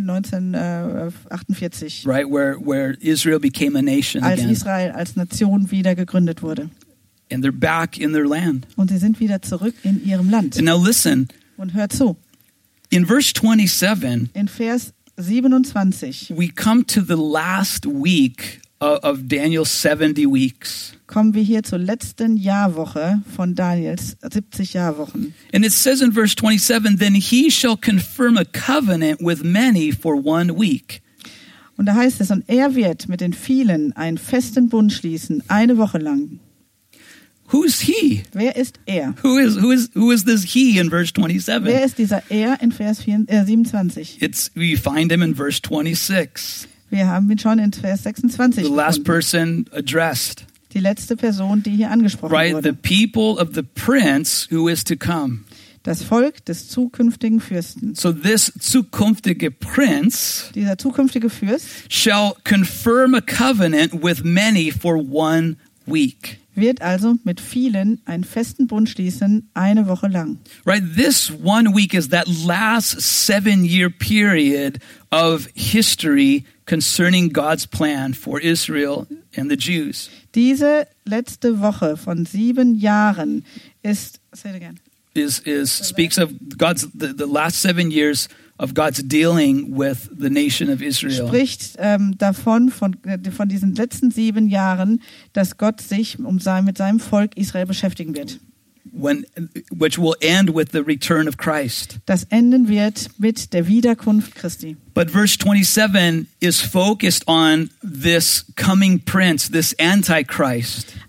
neunzehnhundertachtundvierzig, Right, where, where Israel became a nation als again. Israel als Nation wieder gegründet wurde. And they're back in their land. Und sie sind wieder zurück in ihrem Land. And now listen, Und hört zu, in verse twenty-seven, in Vers siebenundzwanzig we come to the last week of, of Daniel's seventy weeks. kommen wir hier zur letzten Jahrwoche von Daniels siebzig Jahrwochen. And it says in verse twenty-seven, then he shall confirm a covenant with many for one week. Und da heißt es, und er wird mit den vielen einen festen Bund schließen, eine Woche lang. Who's he? Wer ist er? Who is who is who is this he in verse Wer twenty-seven? ist dieser er in Vers vier, äh, siebenundzwanzig? It's we find him in verse twenty-six. Wir haben ihn schon in Vers sechsundzwanzig The last gefunden. person addressed. Die letzte Person, die hier angesprochen Right, the wurde. people of the prince who is to come. Das Volk des zukünftigen Fürsten. So this zukünftige Prince Dieser zukünftige Fürst shall confirm a covenant with many for one week. wird also mit vielen einen festen Bund schließen, eine Woche lang. Right, this one week is that last seven-year period of history concerning God's plan for Israel and the Jews. Diese letzte Woche von sieben Jahren ist, say it again. Is is speaks of God's the, the last seven years of God's dealing with the nation of Israel. Spricht ähm, davon, von, äh, von diesen letzten sieben Jahren, dass Gott sich um sein, mit seinem Volk Israel beschäftigen wird. When which will end with the return of Christ. Das enden wird mit der Wiederkunft Christi. But verse twenty-seven is focused on this coming prince, this antichrist.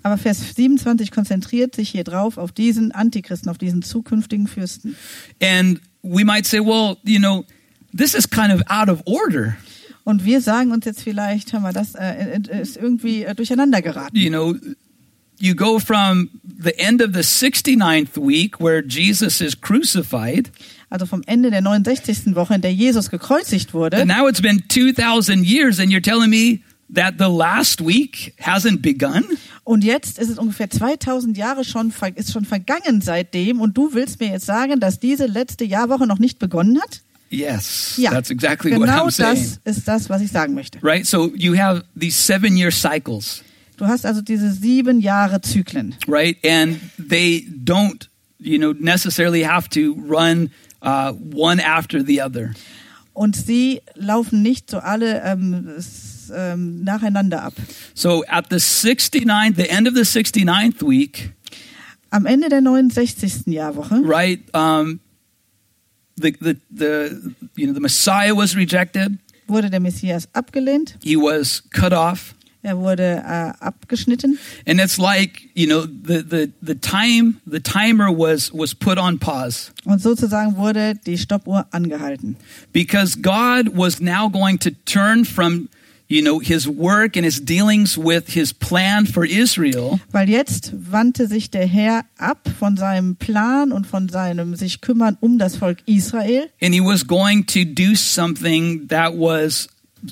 Aber Vers siebenundzwanzig konzentriert sich hier drauf auf diesen Antichristen, auf diesen zukünftigen Fürsten. And we might say, well, you know, this is kind of out of order. Und wir sagen uns jetzt vielleicht, hör mal, das äh, ist irgendwie äh, durcheinander geraten. You know, you go from the end of the sixty-ninth week where Jesus is crucified. Also vom Ende der neunundsechzigsten Woche, in der Jesus gekreuzigt wurde. And now it's been two thousand years and you're telling me that the last week hasn't begun? Und jetzt ist es ungefähr zweitausend Jahre schon, ist schon vergangen seitdem. Und du willst mir jetzt sagen, dass diese letzte Jahrwoche noch nicht begonnen hat? Yes, Ja, that's exactly genau what I'm saying. das ist das, was ich sagen möchte. Right? So you have these seven-year cycles, Du hast also diese sieben Jahre Zyklen. right? And they don't, you know, necessarily have to run uh, one after the other. Und sie laufen nicht so alle ähm, s- ähm, nacheinander ab. So at the sixty-ninth, the end of the sixty-ninth week, Am Ende der neunundsechzigsten Jahrwoche right? Um, the the the you know the Messiah was rejected. wurde der Messias abgelehnt. He was cut off. Er wurde äh, abgeschnitten. And it's like, you know, the, the, the time, the timer was, was put on pause Und sozusagen wurde die Stoppuhr angehalten. because God was now going to turn from, you know, his work and his dealings with his plan for Israel. Weil jetzt wandte sich der Herr ab von seinem Plan und von seinem sich kümmern um das Volk Israel. And he was going to do something that was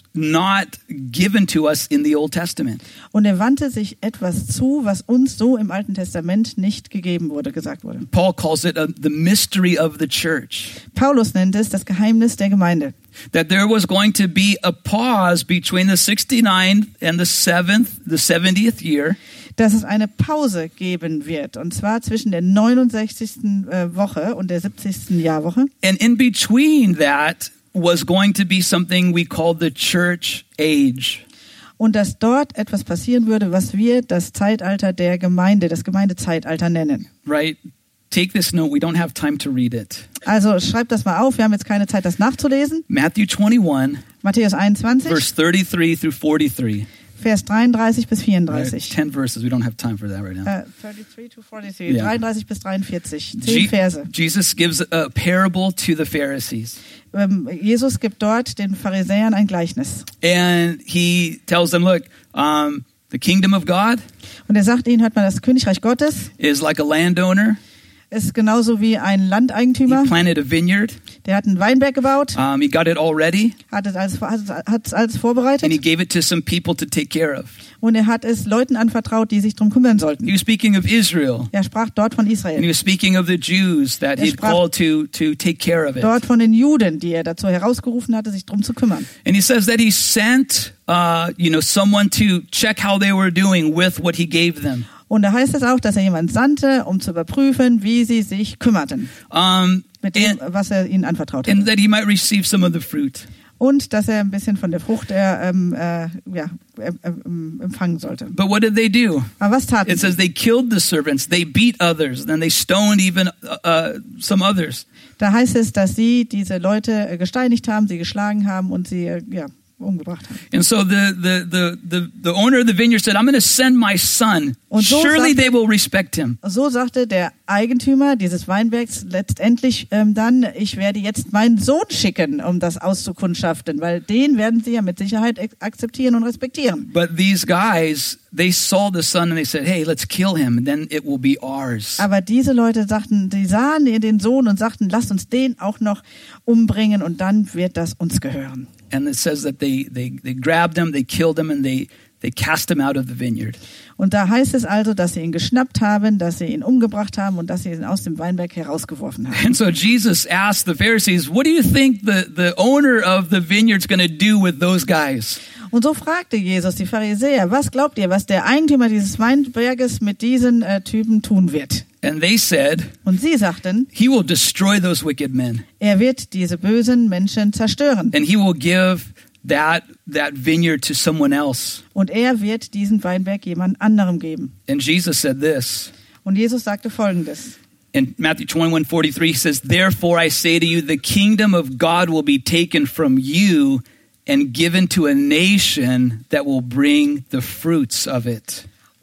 not given to us in the Old Testament. Und er wandte sich etwas zu, was uns so im Alten Testament nicht gegeben wurde, gesagt wurde. Paul calls it uh, the mystery of the church. Paulus nennt es das Geheimnis der Gemeinde. That there was going to be a pause between the sixty-ninth and the seventh, the seventieth year. Dass es eine Pause geben wird, und zwar zwischen der neunundsechzigsten äh, Woche und der siebzigsten Jahrwoche. And in between that was going to be something we call the church age. Und dass dort etwas passieren würde, was wir das Zeitalter der Gemeinde, das Gemeindezeitalter nennen. Right? Take this note. We don't have time to read it. Also schreibt das mal auf, wir haben jetzt keine Zeit, das nachzulesen. Matthew twenty-one, Matthäus einundzwanzig, verse thirty-three through forty-three. Vers dreiunddreißig bis Right? vierunddreißig. Ten verses. We don't have time for that right now. Äh, dreiunddreißig to forty-three, Ja. dreiunddreißig bis dreiundvierzig, zehn Je- Verse. Jesus gives a parable to the Pharisees. Ähm, Jesus gibt dort den Pharisäern ein Gleichnis. And he tells them, look, um, the kingdom of God Und er sagt ihnen, hört mal, das Königreich Gottes is like a landowner. ist genauso wie ein He Landeigentümer. planted a vineyard. Der hat einen Weinberg gebaut, Um, he got it all ready. hat es alles, hat es hat es alles And he vorbereitet gave it to some people to take care of. und er hat es Leuten anvertraut, die sich drum kümmern He sollten. was speaking of Israel. Er sprach dort von And he Israel, was speaking of the Jews that Er he'd sprach- called to, to take care of it. dort von den Juden, die er dazu herausgerufen hatte, sich drum zu kümmern. And he says that he sent, uh, you know, someone to check how they were doing with what he gave them. Und da heißt es auch, dass er jemanden sandte, um zu überprüfen, wie sie sich kümmerten Um, mit dem, and, was er ihnen anvertraut and hatte. that he might receive some of the fruit. Und dass er ein bisschen von der Frucht er, ähm, äh, ja, äh, äh, empfangen sollte. But what did they do? Aber was taten It sie? says they killed the servants, they beat others, then they stoned even uh, uh, some others. Da heißt es, dass sie diese Leute äh, gesteinigt haben, sie geschlagen haben und sie äh, ja, umgebracht haben. And so the, the, the, the, the owner of the vineyard said, I'm going to send my son. Und so Surely sagt- they will respect him. So sagte der Eigentümer dieses Weinbergs letztendlich ähm, dann, ich werde jetzt meinen Sohn schicken, um das auszukundschaften, weil den werden sie ja mit Sicherheit ak- akzeptieren und respektieren. But these guys, they saw the son and they said, hey, let's kill him, and then it will be ours. Aber diese Leute sagten, die sahen den Sohn und sagten, lasst uns den auch noch umbringen und dann wird das uns gehören. And it says that they, they, they grabbed him, they killed him, and they, they cast him out of the vineyard. Und da heißt es also, dass sie ihn geschnappt haben, dass sie ihn umgebracht haben und dass sie ihn aus dem Weinberg herausgeworfen haben. And so Jesus asked the Pharisees, what do you think the, the owner of the vineyard's going to do with those guys? Und so fragte Jesus die Pharisäer, was glaubt ihr, was der Eigentümer dieses Weinberges mit diesen äh, Typen tun wird? And they said, Und sie sagten, he will destroy those wicked men, er wird diese bösen Menschen zerstören. and he will give that, that vineyard to someone else. Und er wird diesen Weinberg jemand anderem geben. And Jesus said this. Und Jesus sagte Folgendes. In Matthew twenty-one forty-three, he says, therefore I say to you, the kingdom of God will be taken from you and given to a nation that will bring the fruits of it.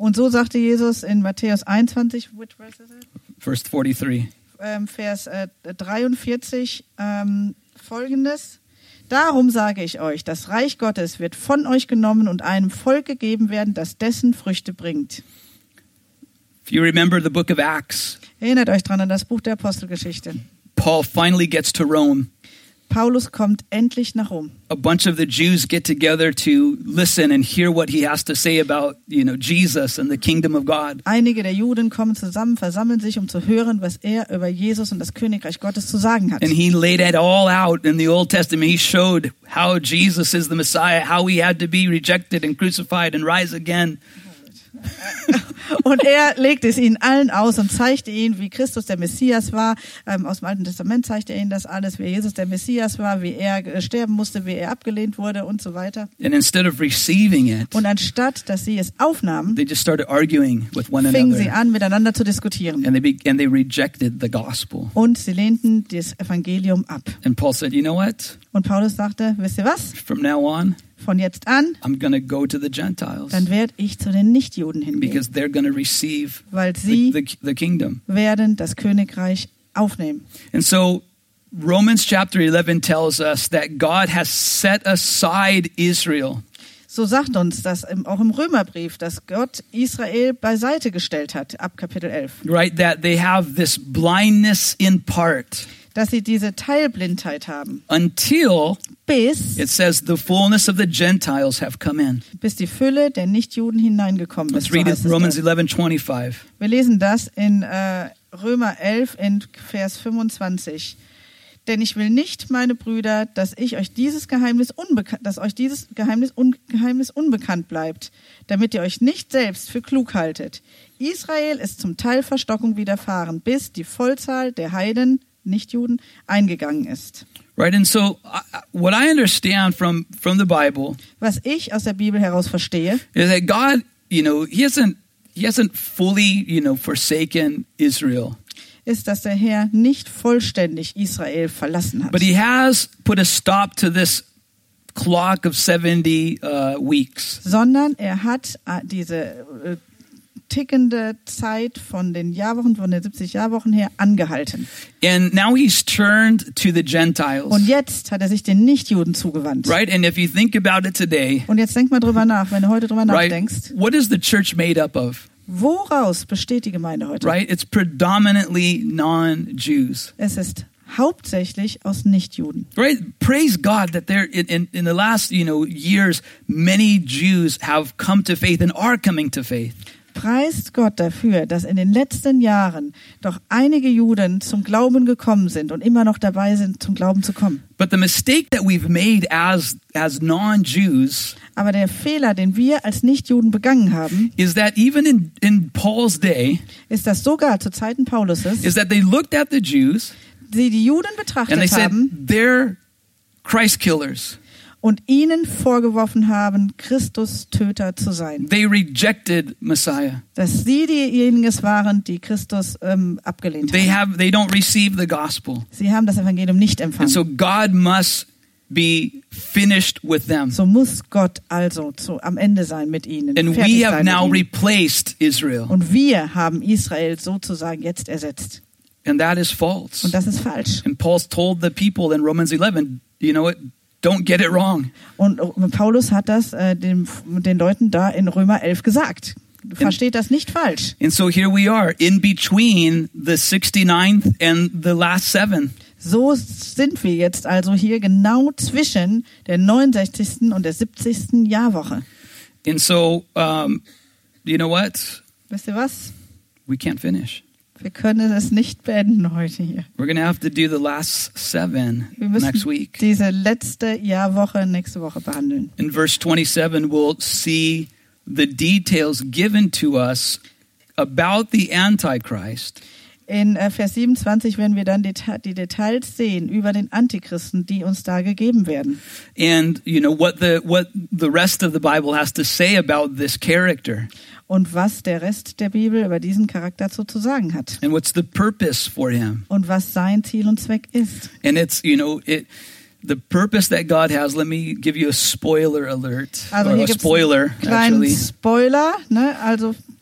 Und so sagte Jesus in Matthäus einundzwanzig, which verse is it? Verse forty-three. Ähm, Vers äh, dreiundvierzig ähm, folgendes. Darum sage ich euch, das Reich Gottes wird von euch genommen und einem Volk gegeben werden, das dessen Früchte bringt. If you remember the book of Acts, Erinnert euch dran an das Buch der Apostelgeschichte. Paul finally gets to Rome. Paulus kommt endlich nach Rom. A bunch of the Jews get together to listen and hear what he has to say about, you know, Jesus and the kingdom of God. Einige der Juden kommen zusammen, versammeln sich, um zu hören, was er über Jesus und das Königreich Gottes zu sagen hat. And he laid it all out in the Old Testament. He showed how Jesus is the Messiah, how he had to be rejected and crucified and rise again. Und er legte es ihnen allen aus und zeigte ihnen, wie Christus der Messias war. Ähm, aus dem Alten Testament zeigte er ihnen das alles, wie Jesus der Messias war, wie er äh, sterben musste, wie er abgelehnt wurde und so weiter. And instead of receiving it, Und anstatt, dass sie es aufnahmen, they just started arguing with one fingen sie another. an, miteinander zu diskutieren. And they be, and they rejected the gospel. Und sie lehnten das Evangelium ab. And Paul said, you know what? Und Paulus sagte, wisst ihr was? From now on, Von jetzt an, I'm going to go to the Gentiles dann werde ich zu den Nichtjuden hingehen, because they're going to receive weil the, sie the, the kingdom. werden das Königreich aufnehmen. And so Romans chapter eleven tells us that God has set aside Israel. So sagt uns das im, auch im Römerbrief, dass Gott Israel beiseite gestellt hat, ab Kapitel elf. Right, that they have this blindness in part Dass sie diese Teilblindheit haben, until bis, it says the fullness of the Gentiles have come in. bis die Fülle der Nichtjuden hineingekommen ist. Let's So read it, heißt es Romans dort. eleven twenty-five. Wir lesen das in äh, Römer elf in Vers fünfundzwanzig. Denn ich will nicht, meine Brüder, dass ich euch dieses Geheimnis unbekannt, dass euch dieses Geheimnis, un Geheimnis unbekannt bleibt, damit ihr euch nicht selbst für klug haltet. Israel ist zum Teil Verstockung widerfahren, bis die Vollzahl der Heiden, Nichtjuden, eingegangen ist. Right, and so uh, what I understand from from the Bible Was ich aus der Bibel heraus verstehe, is that God, you know, he hasn't he hasn't fully, you know, forsaken Israel, ist, dass der Herr nicht vollständig Israel verlassen hat. but he has put a stop to this clock of seventy uh, weeks. Sondern er hat äh, diese äh, tickende Zeit von den Jahrwochen, von den siebzig Jahrwochen her angehalten. And now he's turned to the Gentiles. Und jetzt hat er sich den Nichtjuden zugewandt. Right? And if you think about it today, Und jetzt denk mal drüber nach, wenn du heute drüber right, nachdenkst. what is the church made up of? Woraus besteht die Gemeinde heute? Right? It's predominantly non-Jews. Es ist hauptsächlich aus Nichtjuden. Right? Praise God that there in, in, in the last, you know, years, many Jews have come to faith and are coming to faith. Preist Gott dafür, dass in den letzten Jahren doch einige Juden zum Glauben gekommen sind und immer noch dabei sind, zum Glauben zu kommen. But the mistake that we've made as as non-Jews Aber der Fehler, den wir als Nichtjuden begangen haben, is that even in, in Paul's day, ist, dass sogar zu Zeiten Pauluses is that they looked at the Jews sie die Juden and they betrachtet said, haben they're Christ killers. und ihnen vorgeworfen haben, Christus-Töter zu sein. They rejected Messiah. Dass sie diejenigen es waren, die Christus ähm, abgelehnt They haben. have they don't receive the gospel. Sie haben das Evangelium nicht And empfangen. so God must be finished with them. So muss Gott also zu, am Ende sein mit ihnen. And fertig we have sein mit now ihnen. replaced Israel. Und wir haben Israel sozusagen jetzt ersetzt. And that is false. Und das ist falsch. And Paul's told the people in Romans eleven, you know what? Don't get it wrong. Und Paulus hat das äh, den, den Leuten da in Römer elf gesagt. Versteht das nicht falsch. And so here we are in between the sixty-ninth and the last seven. So sind wir jetzt also hier genau zwischen der neunundsechzigsten und der siebzigsten Jahrwoche. And so, um, you know what? Wisst ihr was? We can't finish. Wir können es nicht beenden heute hier. We're going to have to do the last seven Wir müssen next week. diese letzte Jahrwoche nächste Woche behandeln. In verse twenty-seven, we'll see the details given to us about the Antichrist. In äh, Vers siebenundzwanzig werden wir dann Deta- die Details sehen über den Antichristen, die uns da gegeben werden. And, you know, what the what the rest of the Bible has to say about this character. Und was der Rest der Bibel über diesen Charakter so zu sagen hat. And what's the purpose for him. Und was sein Ziel und Zweck ist. And it's, you know, it the purpose that God has. Let me give you a spoiler alert. Also or hier a gibt es spoiler, einen kleinen actually. Spoiler. Ne? Also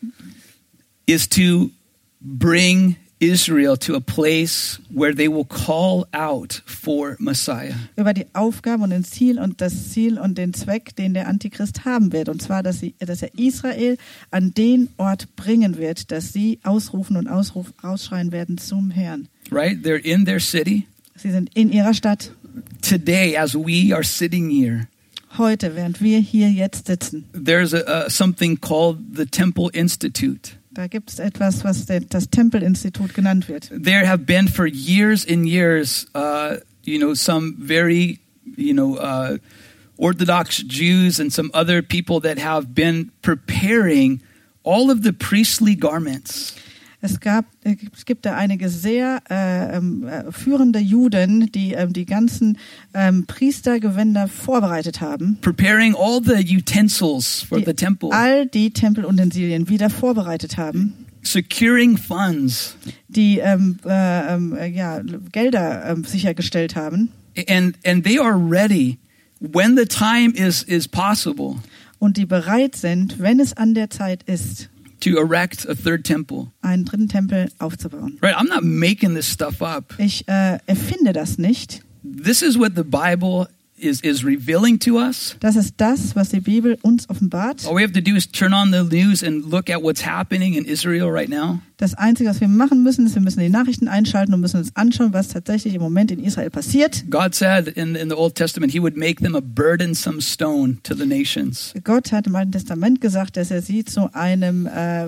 is to bring Israel to a place where they will call out for Messiah. Über die Aufgabe und das Ziel und das Ziel und den Zweck, den der Antichrist haben wird. Und zwar, dass, sie, dass er Israel an den Ort bringen wird, dass sie ausrufen und ausruf, ausschreien werden zum Herrn. Right? They're in their city. Sie sind in ihrer Stadt. Today, as we are sitting here, heute, während wir hier jetzt sitzen, there's a, a, something called the Temple Institute. Da gibt es etwas, was der, das Tempelinstitut genannt wird. There have been for years and years, uh, you know, some very, you know, uh, Orthodox Jews and some other people that have been preparing all of the priestly garments. Es gab, es gibt da einige sehr äh, äh, führende Juden, die äh, die ganzen ähm, Priestergewänder vorbereitet haben. Preparing all the utensils for die the temple. All die Tempelutensilien wieder vorbereitet haben. Securing funds. Die ähm, äh, äh, ja, Gelder äh, sichergestellt haben. And and they are ready when the time is is possible. Und die bereit sind, wenn es an der Zeit ist, to erect a third temple. einen dritten Tempel aufzubauen. Right, I'm not making this stuff up. Ich äh, erfinde das nicht. This is what the Bible is is revealing to us. Das ist das, was die Bibel uns offenbart. All we have to do is turn on the news and look at what's happening in Israel right now. Das Einzige, was wir machen müssen, ist, wir müssen die Nachrichten einschalten und müssen uns anschauen, was tatsächlich im Moment in Israel passiert. God said in, in the Old Testament, he would make them a burdensome stone to the nations. Gott hat im Alten Testament gesagt, dass er sie zu einem äh,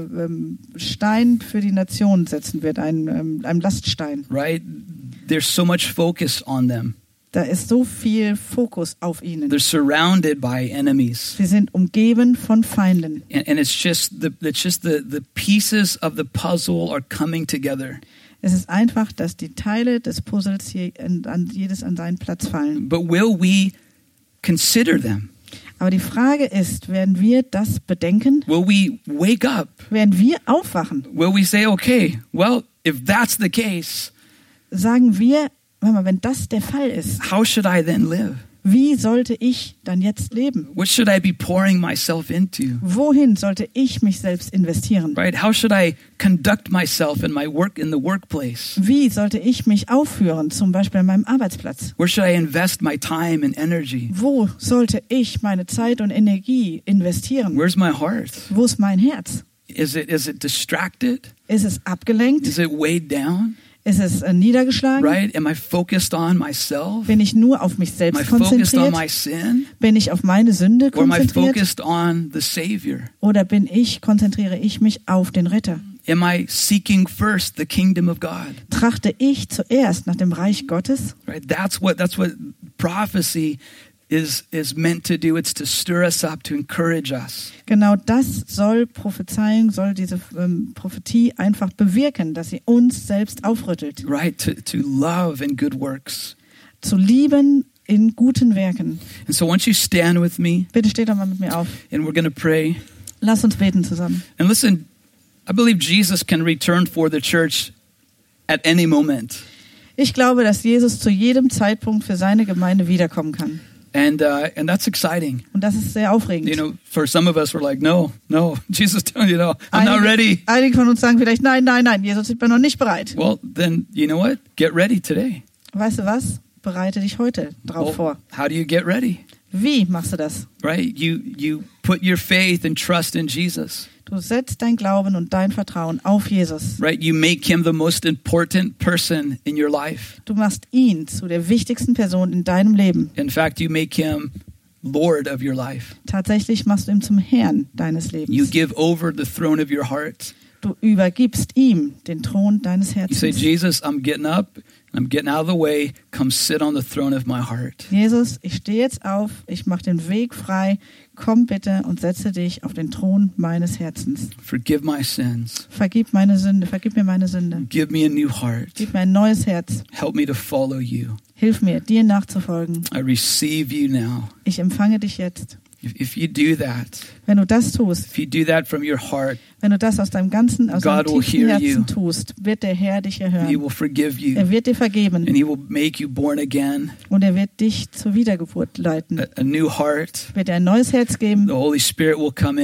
Stein für die Nation setzen wird, einem, einem Laststein. Right? There's so much focus on them. Da ist so viel Fokus auf ihnen. They're surrounded by enemies. Sie sind umgeben von Feinden. And, and it's just the it's just the, the pieces of the puzzle are coming together. Es ist einfach, dass die Teile des Puzzles hier an, an jedes an seinen Platz fallen. But will we consider them? Aber die Frage ist, werden wir das bedenken? Will we wake up? Werden wir aufwachen? Will we say, okay, well, if that's the case, sagen wir, wenn das der Fall ist, how should I then live? Wie sollte ich dann jetzt leben? What should I be pouring myself into? Wohin sollte ich mich selbst investieren? Right? How should I conduct myself in my work in the workplace? Wie sollte ich mich aufführen, zum Beispiel an meinem Arbeitsplatz? Where should I invest my time and energy? Wo sollte ich meine Zeit und Energie investieren? Where's my heart? Wo ist mein Herz? Is it is it distracted? Ist es abgelenkt? Is it weighed down? Ist es äh, niedergeschlagen? Right? Am I focused on myself? Bin ich nur auf mich Am I selbst focused on konzentriert? my sin? Bin ich auf meine Sünde Or am I konzentriert? focused on the Savior? Oder bin ich, konzentriere ich mich auf den Retter? Am I seeking first the kingdom of God? Trachte ich zuerst nach dem Reich Gottes? Right? That's what that's what prophecy is is meant to do. It's to stir us up, to encourage us. Genau das soll Prophezeiung, soll diese ähm, Prophetie einfach bewirken, dass sie uns selbst aufrüttelt. Right? To to love and good works. Zu lieben in guten Werken. And so once you stand with me, Bitte steht doch mal mit mir auf. and we're going to pray. Lass uns beten zusammen. And listen, I believe Jesus can return for the church at any moment. Ich glaube, dass Jesus zu jedem Zeitpunkt für seine Gemeinde wiederkommen kann. And uh, and that's exciting. Und das ist sehr aufregend. You know, for some of us, we're like, no, no, Jesus, you know, I'm not einige, ready. einige von uns sagen vielleicht, nein, nein, nein, Jesus, ich bin noch nicht bereit. Well, then, you know what? Get ready today. Weißt du was? Bereite dich heute drauf Well, vor. how do you get ready? Wie machst du das? Right? You you put your faith and trust in Jesus. Du setzt dein Glauben und dein Vertrauen auf Jesus. Right? You make him the most important person in your life. Du machst ihn zu der wichtigsten Person in deinem Leben. In fact, you make him Lord of your life. Tatsächlich machst du ihn zum Herrn deines You Lebens. give over the throne of your heart. Du übergibst ihm den Thron deines You say, Herzens. Jesus, I'm getting up and I'm getting out of the way. Come sit on the throne of my heart. Jesus, ich stehe jetzt auf, ich mache den Weg frei. Komm bitte und setze dich auf den Thron meines Herzens. Forgive my sins. Vergib meine Sünde, vergib mir meine Sünde. Give me a new heart. Gib mir ein neues Herz. Help me to follow you. Hilf mir, dir nachzufolgen. I receive you now. Ich empfange dich jetzt. If, if you do that, Wenn du das tust, if you do that from your heart, wenn du das aus deinem ganzen, aus God deinem will tiefen hear Herzen you. tust, wird der Herr dich He erhören. will forgive you. Er wird dir vergeben And he will make you born again, und er wird dich zur Wiedergeburt leiten. a, a new heart. Wird dir ein neues Herz geben. The Holy Spirit will come in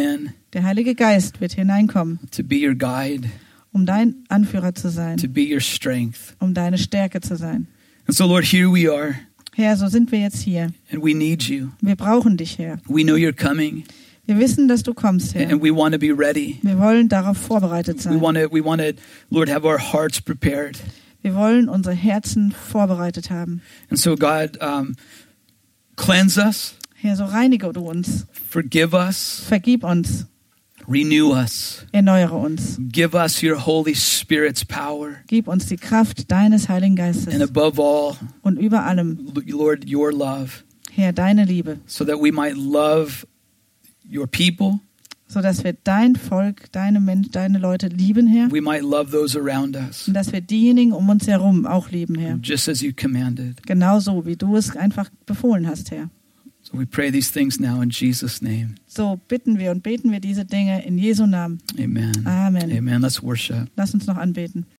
Der Heilige Geist wird hineinkommen, to be your guide, um dein Anführer zu sein, to be your strength. um deine Stärke zu sein. And so, Lord, here we are, Herr, so sind wir jetzt hier. and we need you. Wir brauchen dich, Herr. We know you're coming, Wir wissen, dass du kommst, Herr. and we want to be ready. Wir wollen darauf vorbereitet We sein. want to, we want to, Lord, have our hearts prepared. Wir wollen unsere Herzen vorbereitet haben. And so, God, um, cleanse us, Herr, so reinige du uns, forgive us, vergib uns, renew us, erneuere uns. give us your Holy Spirit's power, Gib uns die Kraft deines Heiligen and Geistes above all, und über allem, Lord, your love, Herr, deine Liebe, so that we might love your people, sodass wir dein Volk, deine Menschen, deine Leute lieben, Herr, we might love those around us, und dass wir diejenigen um uns herum auch lieben, Herr. just as you commanded. Genauso, wie du es einfach befohlen hast, Herr. So we pray these things now in Jesus' name. So bitten wir und beten wir diese Dinge in Jesu Namen. Amen. Amen. Amen. Let's worship. Lass uns noch anbeten.